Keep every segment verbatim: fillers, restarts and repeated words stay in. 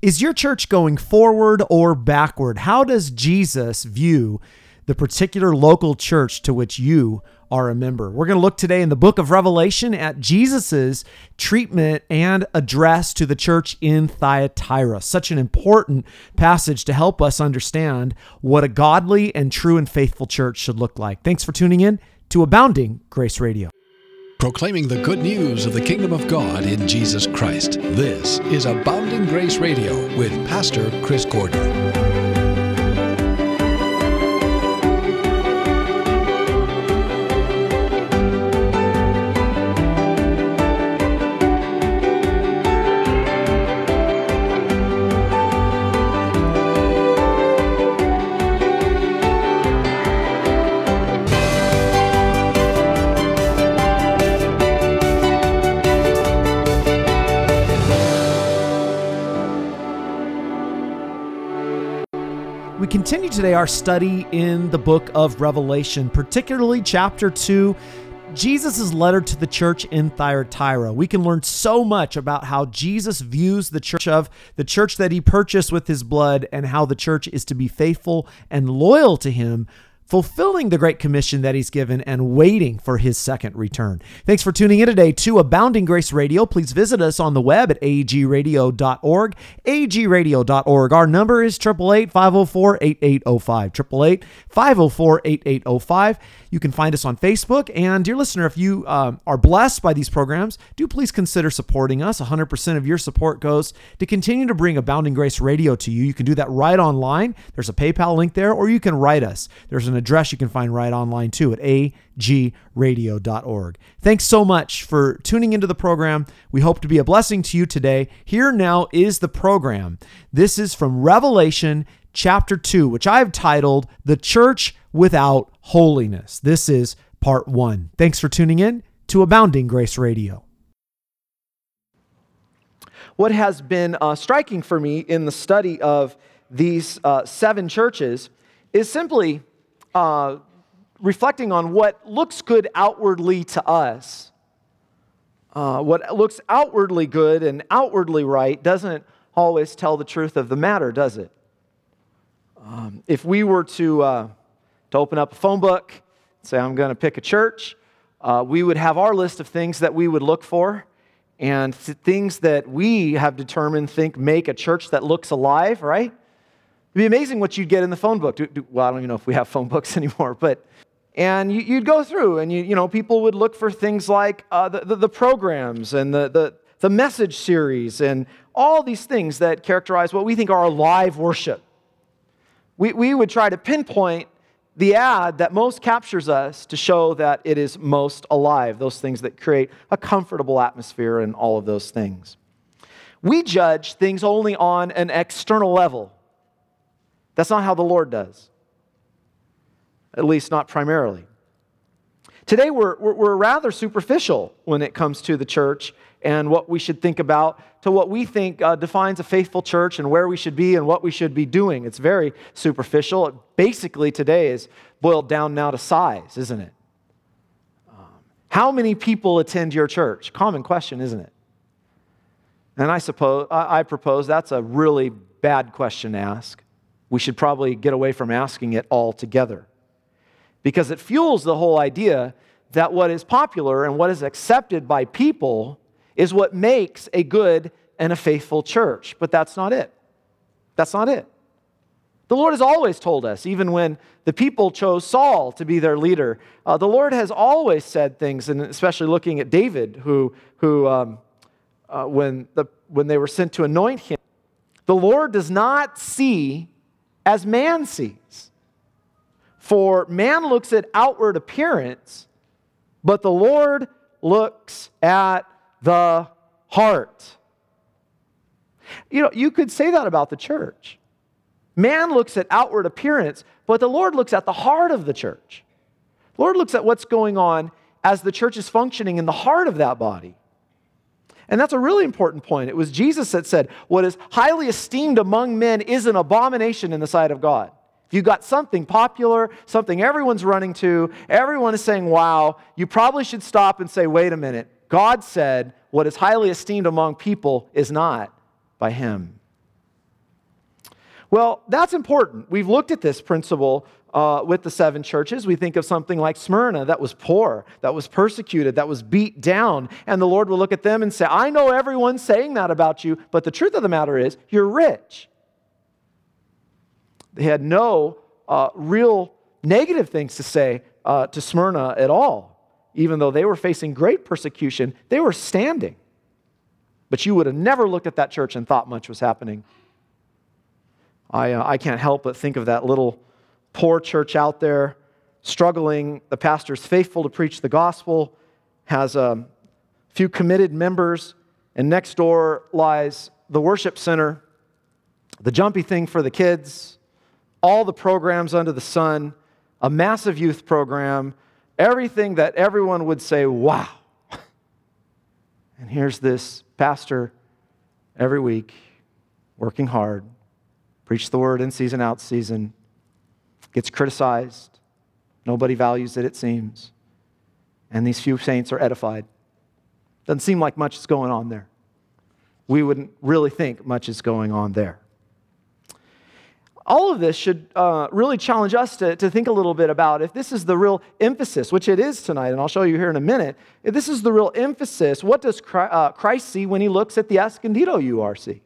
Is your church going forward or backward? How does Jesus view the particular local church to which you are a member? We're going to look today in the book of Revelation at Jesus's treatment and address to the church in Thyatira. Such an important passage to help us understand what a godly and true and faithful church should look like. Thanks for tuning in to Abounding Grace Radio. Proclaiming the good news of the kingdom of God in Jesus Christ. This is Abounding Grace Radio with Pastor Chris Gordon. We continue today our study in the book of Revelation, particularly chapter two, Jesus' letter to the church in Thyatira. We can learn so much about how Jesus views the church of the church that he purchased with his blood and how the church is to be faithful and loyal to him, fulfilling the Great Commission that he's given and waiting for his second return. Thanks for tuning in today to Abounding Grace Radio. Please visit us on the web at a g radio dot org, a g radio dot org. Our number is eight eight eight, five oh four, eight eight oh five, eight eight eight, five oh four, eight eight oh five. You can find us on Facebook. And dear listener, if you um, are blessed by these programs, do please consider supporting us. one hundred percent of your support goes to continue to bring Abounding Grace Radio to you. You can do that right online. There's a PayPal link there, or you can write us. There's an address you can find right online too at a g radio dot org. Thanks so much for tuning into the program. We hope to be a blessing to you today. Here now is the program. This is from Revelation chapter two, which I've titled The Church Without Holiness. This is part one. Thanks for tuning in to Abounding Grace Radio. What has been uh, striking for me in the study of these uh, seven churches is simply uh, reflecting on what looks good outwardly to us. Uh, what looks outwardly good and outwardly right doesn't always tell the truth of the matter, does it? Um, if we were to uh, to open up a phone book, say I'm going to pick a church, uh, we would have our list of things that we would look for, and th- things that we have determined think make a church that looks alive, right? It'd be amazing what you'd get in the phone book. Do, do, well, I don't even know if we have phone books anymore, but and you, you'd go through, and you you know people would look for things like uh, the, the the programs and the the the message series and all these things that characterize what we think are alive worship. We we would try to pinpoint the ad that most captures us to show that it is most alive, those things that create a comfortable atmosphere and all of those things. We judge things only on an external level. That's not how the Lord does, at least not primarily. Today we're, we're, we're rather superficial when it comes to the church and what we should think about, to what we think uh, defines a faithful church and where we should be and what we should be doing. It's very superficial. It basically today is boiled down now to size, isn't it? Um, how many people attend your church? Common question, isn't it? And I suppose I, I propose that's a really bad question to ask. We should probably get away from asking it altogether, because it fuels the whole idea that what is popular and what is accepted by people is what makes a good and a faithful church. But that's not it. That's not it. The Lord has always told us, even when the people chose Saul to be their leader, uh, the Lord has always said things, and especially looking at David, who, who um, uh, when, the, when they were sent to anoint him, the Lord does not see as man sees. For man looks at outward appearance, but the Lord looks at the heart. You know, you could say that about the church. Man looks at outward appearance, but the Lord looks at the heart of the church. The Lord looks at what's going on as the church is functioning in the heart of that body. And that's a really important point. It was Jesus that said, what is highly esteemed among men is an abomination in the sight of God. If you've got something popular, something everyone's running to, everyone is saying, wow, you probably should stop and say, wait a minute. God said what is highly esteemed among people is not by Him. Well, that's important. We've looked at this principle uh, with the seven churches. We think of something like Smyrna that was poor, that was persecuted, that was beat down. And the Lord will look at them and say, I know everyone's saying that about you, but the truth of the matter is, you're rich. They had no uh, real negative things to say uh, to Smyrna at all. Even though they were facing great persecution, they were standing. But you would have never looked at that church and thought much was happening. I, uh, I can't help but think of that little poor church out there, struggling. The pastor's faithful to preach the gospel, has a few committed members, and next door lies the worship center, the jumpy thing for the kids, all the programs under the sun, a massive youth program, everything that everyone would say, wow. And here's this pastor every week, working hard, preach the word in season, out season, gets criticized. Nobody values it, it seems. And these few saints are edified. Doesn't seem like much is going on there. We wouldn't really think much is going on there. All of this should uh, really challenge us to, to think a little bit about if this is the real emphasis, which it is tonight, and I'll show you here in a minute. If this is the real emphasis, what does Christ see when he looks at the Escondido U R C?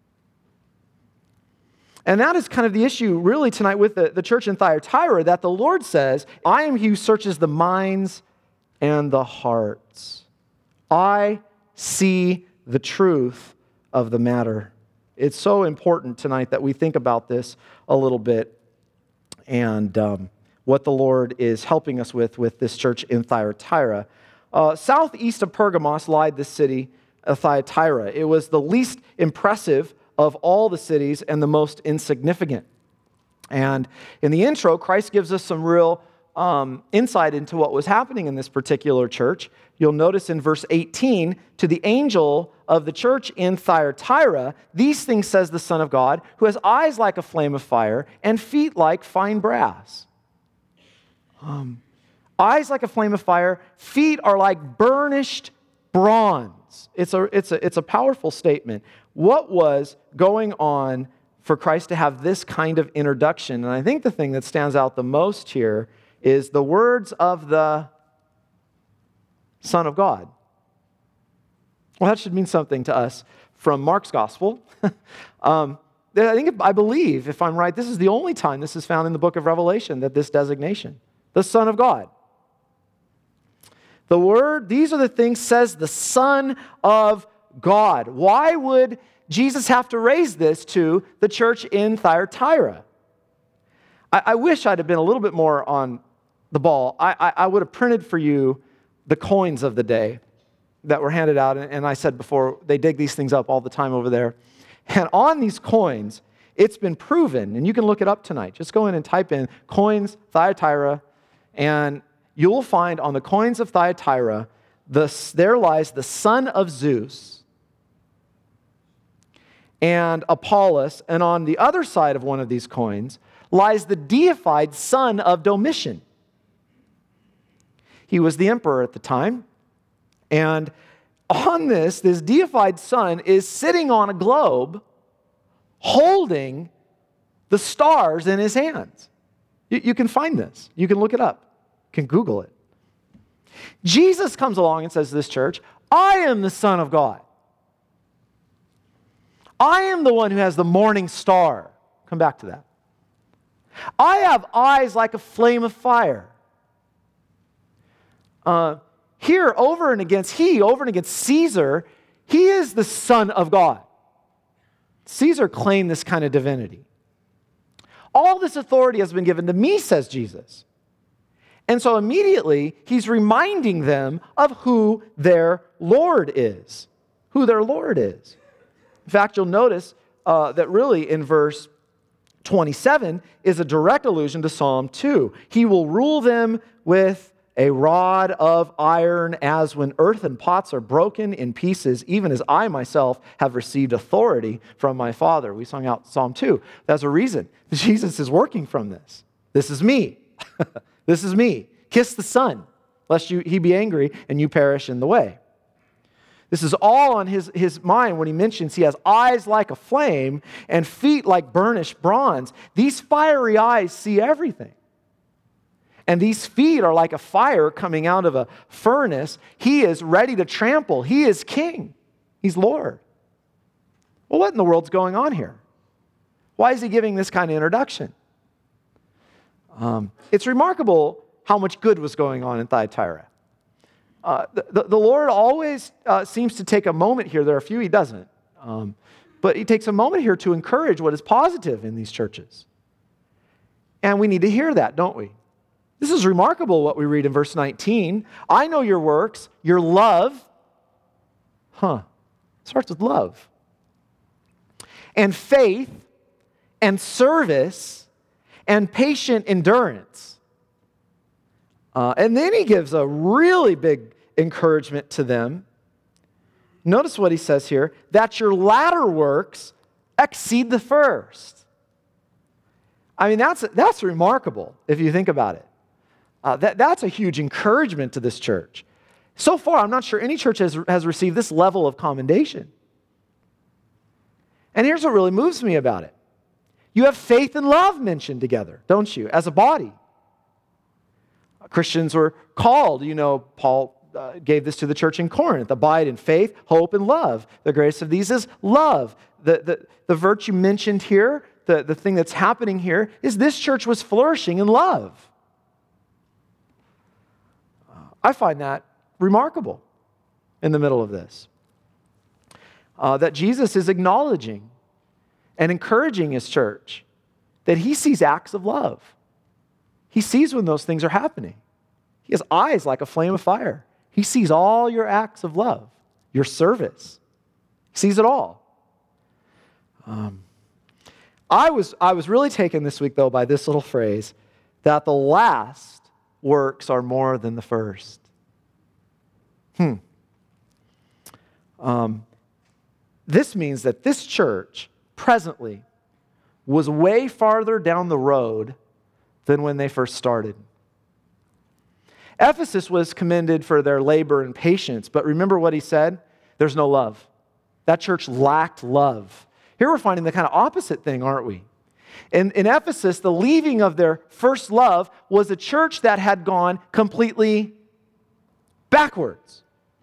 And that is kind of the issue really tonight with the, the church in Thyatira, that the Lord says, I am he who searches the minds and the hearts. I see the truth of the matter. It's so important tonight that we think about this a little bit and um, what the Lord is helping us with with this church in Thyatira. Uh, southeast of Pergamos lied the city of Thyatira. It was the least impressive of all the cities and the most insignificant. And in the intro, Christ gives us some real um, insight into what was happening in this particular church. You'll notice in verse eighteen, to the angel of the church in Thyatira, these things says the Son of God, who has eyes like a flame of fire and feet like fine brass. Um, eyes like a flame of fire, feet are like burnished bronze. It's a, it's a, it's a powerful statement. What was going on for Christ to have this kind of introduction? And I think the thing that stands out the most here is the words of the Son of God. Well, that should mean something to us from Mark's gospel. um, I think, I believe, if I'm right, this is the only time this is found in the book of Revelation, that this designation, the Son of God. The word, these are the things, says the Son of God. Why would Jesus have to raise this to the church in Thyatira? I, I wish I'd have been a little bit more on the ball. I, I, I would have printed for you the coins of the day that were handed out. And, and I said before, they dig these things up all the time over there. And on these coins, it's been proven, and you can look it up tonight. Just go in and type in coins Thyatira, and you'll find on the coins of Thyatira, the, there lies the son of Zeus and Apollos, and on the other side of one of these coins lies the deified son of Domitian. He was the emperor at the time, and on this, this deified son is sitting on a globe holding the stars in his hands. You, you can find this. You can look it up. You can Google it. Jesus comes along and says to this church, I am the Son of God. I am the one who has the morning star. Come back to that. I have eyes like a flame of fire. Uh, here, over and against, he, over and against Caesar, he is the Son of God. Caesar claimed this kind of divinity. All this authority has been given to me, says Jesus. And so immediately, he's reminding them of who their Lord is. Who their Lord is. In fact, you'll notice uh, that really in verse twenty-seven is a direct allusion to Psalm two. He will rule them with a rod of iron, as when earthen pots are broken in pieces, even as I myself have received authority from my Father. We sung out Psalm two. That's a reason. Jesus is working from this. This is me. This is me. Kiss the Son, lest you, he be angry and you perish in the way. This is all on his, his mind when he mentions he has eyes like a flame and feet like burnished bronze. These fiery eyes see everything. And these feet are like a fire coming out of a furnace. He is ready to trample. He is king. He's Lord. Well, what in the world's going on here? Why is he giving this kind of introduction? Um, it's remarkable how much good was going on in Thyatira. Uh, the, the Lord always uh, seems to take a moment here. There are a few he doesn't. Um, but he takes a moment here to encourage what is positive in these churches. And we need to hear that, don't we? This is remarkable what we read in verse nineteen. I know your works, your love. Huh. Starts with love. And faith and service and patient endurance. Uh, and then he gives a really big encouragement to them. Notice what he says here, that your latter works exceed the first. I mean, that's, that's remarkable if you think about it. Uh, that, that's a huge encouragement to this church. So far, I'm not sure any church has, has received this level of commendation. And here's what really moves me about it. You have faith and love mentioned together, don't you, as a body? Christians were called, you know, Paul uh, gave this to the church in Corinth, abide in faith, hope, and love. The greatest of these is love. The, the, the virtue mentioned here, the, the thing that's happening here, is this church was flourishing in love. I find that remarkable in the middle of this. Uh, that Jesus is acknowledging and encouraging his church that he sees acts of love. He sees when those things are happening. He has eyes like a flame of fire. He sees all your acts of love, your service. He sees it all. Um, I was, I was really taken this week, though, by this little phrase, that the last works are more than the first. Hmm. Um, this means that this church presently was way farther down the road than when they first started. Ephesus was commended for their labor and patience, but remember what he said? There's no love. That church lacked love. Here we're finding the kind of opposite thing, aren't we? In, in Ephesus, the leaving of their first love was a church that had gone completely backwards.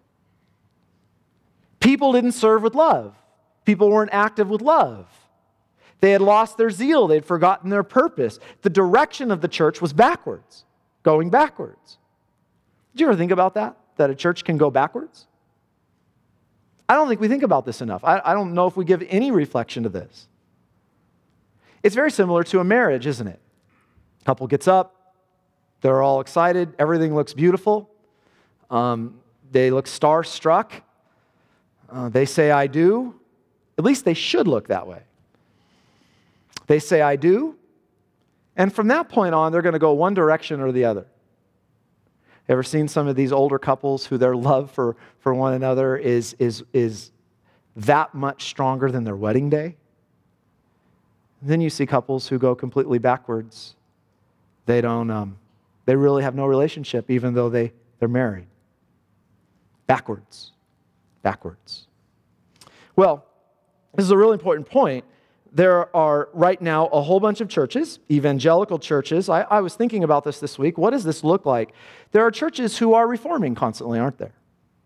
People didn't serve with love. People weren't active with love. They had lost their zeal. They'd forgotten their purpose. The direction of the church was backwards, going backwards. Did you ever think about that? That a church can go backwards? I don't think we think about this enough. I, I don't know if we give any reflection to this. It's very similar to a marriage, isn't it? Couple gets up, they're all excited, everything looks beautiful, um, they look starstruck, uh, they say, I do. At least they should look that way. They say, I do, and from that point on, they're going to go one direction or the other. Ever seen some of these older couples who their love for, for one another is, is, is that much stronger than their wedding day? Then you see couples who go completely backwards. They don't, um, they really have no relationship even though they, they're married. Backwards. Backwards. Well, this is a really important point. There are right now a whole bunch of churches, evangelical churches. I, I was thinking about this this week. What does this look like? There are churches who are reforming constantly, aren't there?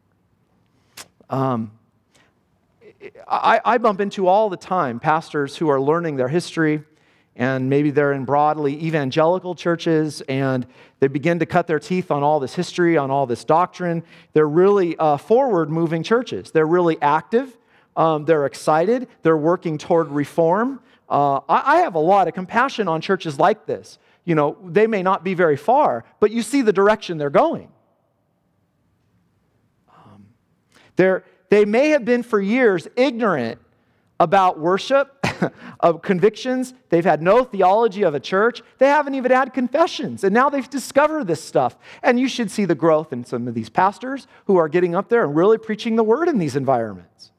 Um, I, I bump into all the time pastors who are learning their history, and maybe they're in broadly evangelical churches, and they begin to cut their teeth on all this history, on all this doctrine. They're really uh, forward-moving churches. They're really active. Um, they're excited. They're working toward reform. Uh, I, I have a lot of compassion on churches like this. You know, they may not be very far, but you see the direction they're going. Um, they're They may have been for years ignorant about worship, of convictions. They've had no theology of a church. They haven't even had confessions. And now they've discovered this stuff. And you should see the growth in some of these pastors who are getting up there and really preaching the word in these environments.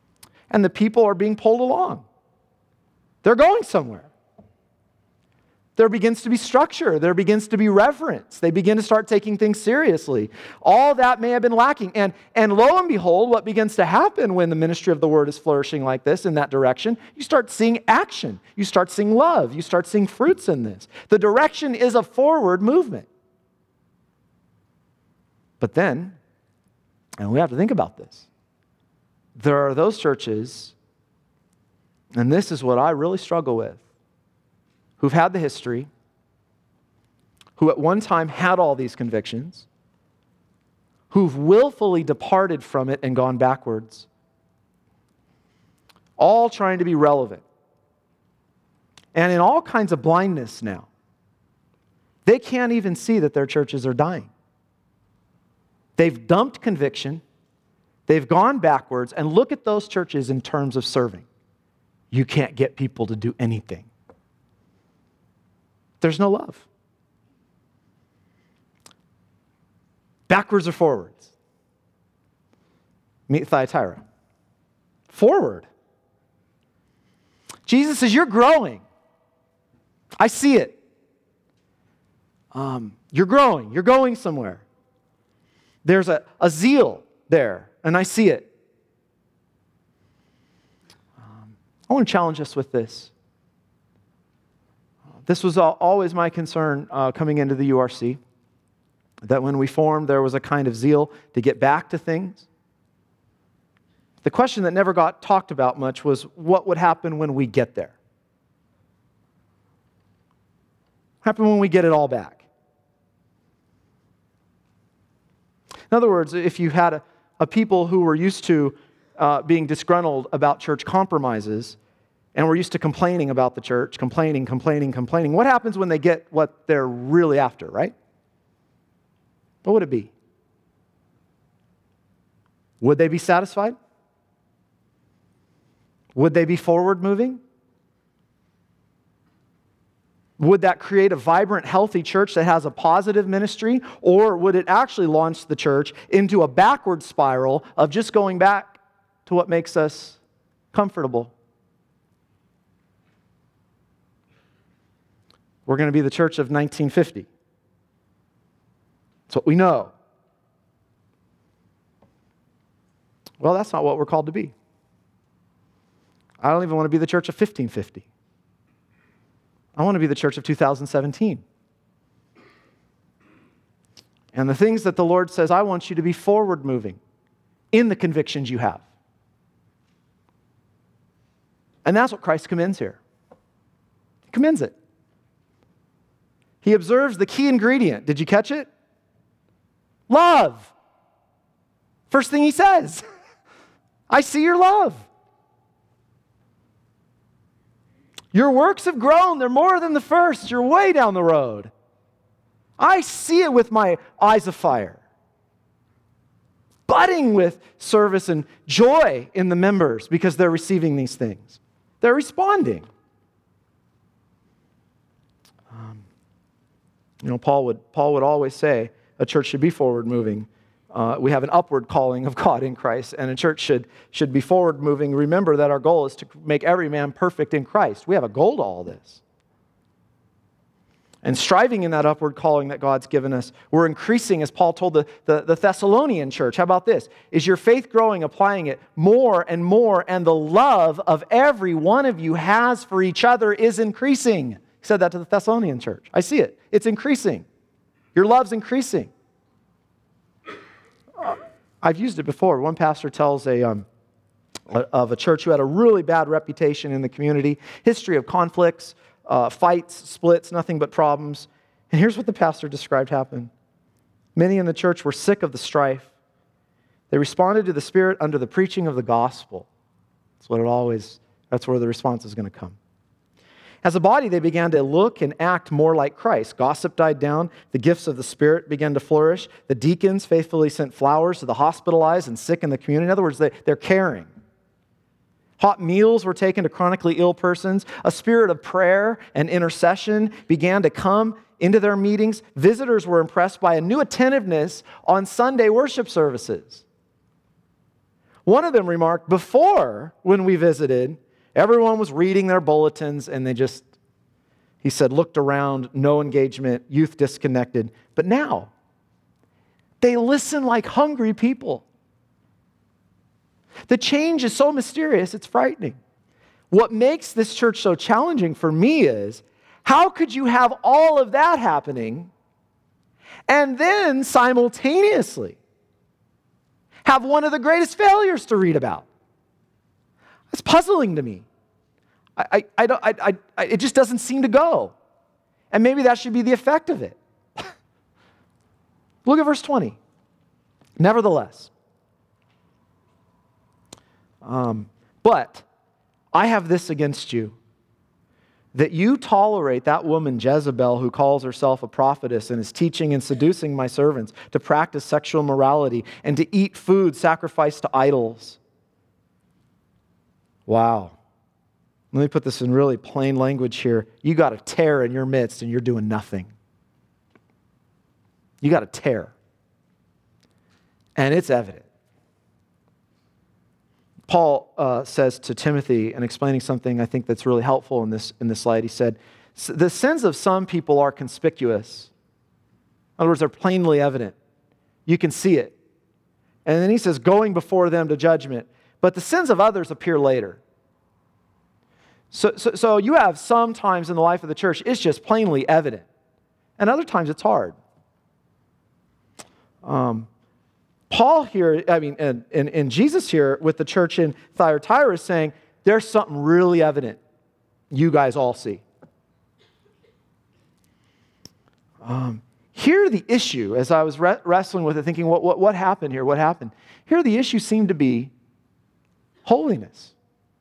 And the people are being pulled along. They're going somewhere. There begins to be structure. There begins to be reverence. They begin to start taking things seriously. All that may have been lacking. And, and lo and behold, what begins to happen when the ministry of the word is flourishing like this in that direction, you start seeing action. You start seeing love. You start seeing fruits in this. The direction is a forward movement. But then, and we have to think about this, there are those churches, and this is what I really struggle with, who've had the history, who at one time had all these convictions, who've willfully departed from it and gone backwards, all trying to be relevant, and in all kinds of blindness now. They can't even see that their churches are dying. They've dumped conviction, they've gone backwards, and look at those churches in terms of serving. You can't get people to do anything. There's no love. Backwards or forwards? Meet Thyatira. Forward. Jesus says, you're growing. I see it. Um, you're growing. You're going somewhere. There's a, a zeal there, and I see it. Um, I want to challenge us with this. This was always my concern uh, coming into the U R C, that when we formed, there was a kind of zeal to get back to things. The question that never got talked about much was what would happen when we get there? What happen when we get it all back? In other words, if you had a, a people who were used to uh, being disgruntled about church compromises, and we're used to complaining about the church, complaining, complaining, complaining. What happens when they get what they're really after, right? What would it be? Would they be satisfied? Would they be forward moving? Would that create a vibrant, healthy church that has a positive ministry? Or would it actually launch the church into a backward spiral of just going back to what makes us comfortable? We're going to be the church of nineteen fifty. That's what we know. Well, that's not what we're called to be. I don't even want to be the church of fifteen fifty. I want to be the church of two thousand seventeen. And the things that the Lord says, I want you to be forward moving in the convictions you have. And that's what Christ commends here. He commends it. He observes the key ingredient. Did you catch it? Love. First thing he says, I see your love. Your works have grown. They're more than the first. You're way down the road. I see it with my eyes of fire. Budding with service and joy in the members because they're receiving these things. They're responding. Um, you know, Paul would Paul would always say a church should be forward moving. Uh, we have an upward calling of God in Christ, and a church should, should be forward moving. Remember that our goal is to make every man perfect in Christ. We have a goal to all this. And striving in that upward calling that God's given us, we're increasing, as Paul told the, the, the Thessalonian church. How about this? Is your faith growing, applying it more and more, and the love of every one of you has for each other is increasing? He said that to the Thessalonian church. I see it. It's increasing. Your love's increasing. I've used it before. One pastor tells a, um, of a church who had a really bad reputation in the community, history of conflicts, uh, fights, splits, nothing but problems. And here's what the pastor described happened. Many in the church were sick of the strife. They responded to the Spirit under the preaching of the gospel. That's what it always, that's where the response is going to come. As a body, they began to look and act more like Christ. Gossip died down. The gifts of the Spirit began to flourish. The deacons faithfully sent flowers to the hospitalized and sick in the community. In other words, they, they're caring. Hot meals were taken to chronically ill persons. A spirit of prayer and intercession began to come into their meetings. Visitors were impressed by a new attentiveness on Sunday worship services. One of them remarked, before, when we visited, everyone was reading their bulletins and they just, He said, looked around, no engagement, youth disconnected. But now, they listen like hungry people. The change is so mysterious, it's frightening. What makes this church so challenging for me is, how could you have all of that happening and then simultaneously have one of the greatest failures to read about? It's puzzling to me. I, I, I don't, I, I, it just doesn't seem to go. And maybe that should be the effect of it. Look at verse twenty. Nevertheless, um, but I have this against you, that you tolerate that woman Jezebel, who calls herself a prophetess and is teaching and seducing my servants to practice sexual morality and to eat food sacrificed to idols. Wow. Let me put this in really plain language here. You got a tear in your midst and you're doing nothing. You got a tear. And it's evident. Paul uh, says to Timothy, and explaining something I think that's really helpful in this, in this slide, he said, the sins of some people are conspicuous. In other words, they're plainly evident. You can see it. And then he says, going before them to judgment. But the sins of others appear later. So, so, so you have some times in the life of the church, it's just plainly evident. And other times it's hard. Um, Paul here, I mean, and, and, and Jesus here with the church in Thyatira is saying, there's something really evident you guys all see. Um, here the issue, as I was re- wrestling with it, thinking, what, what, what happened here? What happened? Here the issue seemed to be holiness.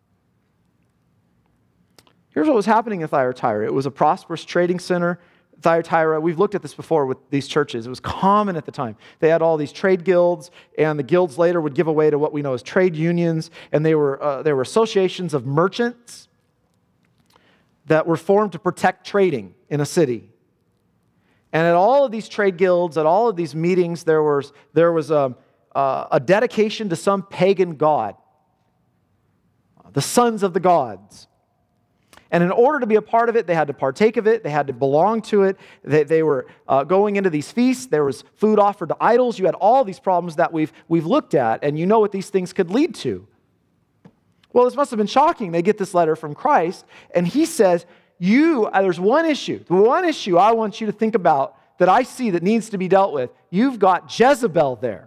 Here's what was happening in Thyatira. It was a prosperous trading center. Thyatira, we've looked at this before with these churches. It was common at the time. They had all these trade guilds, and the guilds later would give away to what we know as trade unions, and they were, uh, they were associations of merchants that were formed to protect trading in a city. And at all of these trade guilds, at all of these meetings, there was, there was a, uh, a dedication to some pagan god, the sons of the gods. And in order to be a part of it, they had to partake of it. They had to belong to it. They, they were uh, going into these feasts. There was food offered to idols. You had all these problems that we've, we've looked at, and you know what these things could lead to. Well, this must have been shocking. They get this letter from Christ, and he says, you, uh, there's one issue. The one issue I want you to think about that I see that needs to be dealt with. You've got Jezebel there.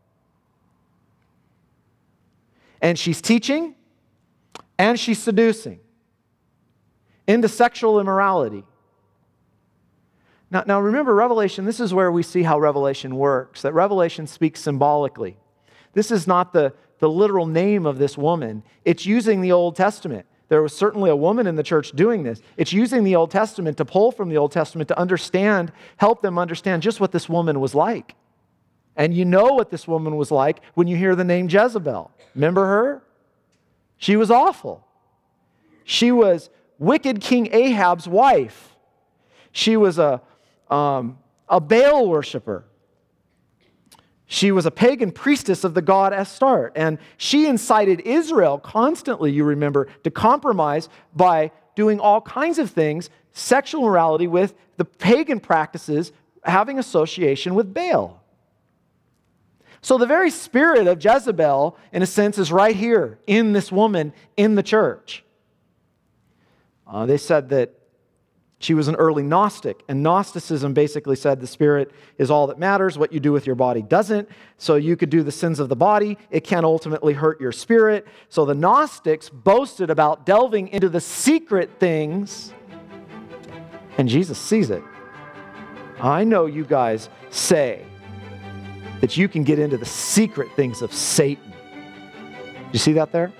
And she's teaching, and she's seducing into sexual immorality. Now, now remember, Revelation, this is where we see how Revelation works, that Revelation speaks symbolically. This is not the, the literal name of this woman. It's using the Old Testament. There was certainly a woman in the church doing this. It's using the Old Testament to pull from the Old Testament to understand, help them understand just what this woman was like. And you know what this woman was like when you hear the name Jezebel. Remember her? She was awful. She was wicked King Ahab's wife. She was a, um, a Baal worshiper. She was a pagan priestess of the god Astarte. And she incited Israel constantly, you remember, to compromise by doing all kinds of things, sexual morality with the pagan practices, having association with Baal. So the very spirit of Jezebel, in a sense, is right here in this woman in the church. Uh, they said that she was an early Gnostic, and Gnosticism basically said the spirit is all that matters. What you do with your body doesn't. So you could do the sins of the body. It can ultimately hurt your spirit. So the Gnostics boasted about delving into the secret things, and Jesus sees it. I know you guys say that you can get into the secret things of Satan. You see that there?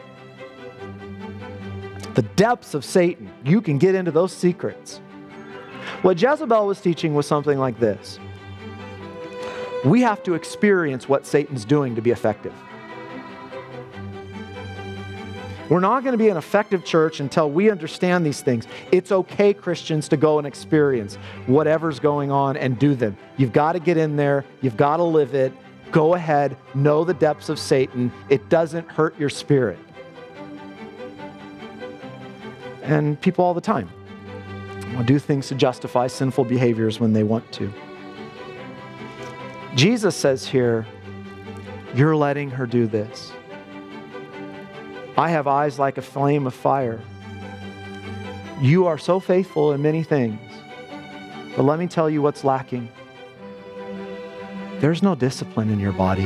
The depths of Satan. You can get into those secrets. What Jezebel was teaching was something like this. We have to experience what Satan's doing to be effective. We're not going to be an effective church until we understand these things. It's okay, Christians, to go and experience whatever's going on and do them. You've got to get in there. You've got to live it. Go ahead. Know the depths of Satan. It doesn't hurt your spirit. And people all the time will do things to justify sinful behaviors when they want to. Jesus says here, you're letting her do this. I have eyes like a flame of fire. You are so faithful in many things, but let me tell you what's lacking. There's no discipline in your body.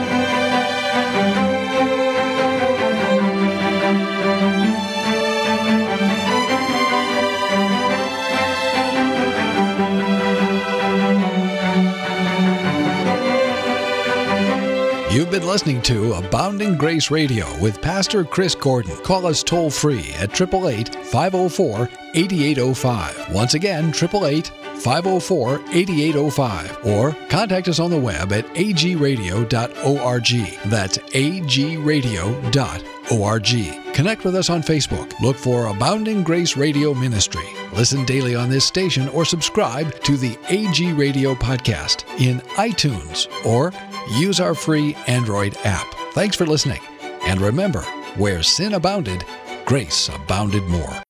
You've been listening to Abounding Grace Radio with Pastor Chris Gordon. Call us toll free at eight eight eight, five oh four, eight eight oh five. Once again, eight eight eight, five oh four, eight eight oh five. Or contact us on the web at a g radio dot org. That's a g radio dot org. Connect with us on Facebook. Look for Abounding Grace Radio Ministry. Listen daily on this station or subscribe to the A G Radio podcast in iTunes or use our free Android app. Thanks for listening. And remember, where sin abounded, grace abounded more.